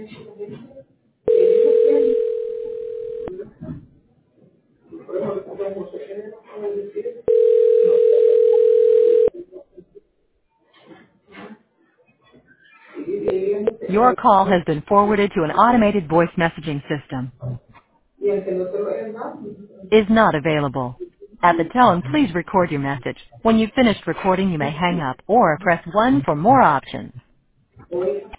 Your call has been forwarded to an automated voice messaging system. Is not available. At the tone, please record your message. When you've finished recording, you may hang up or press 1 for more options.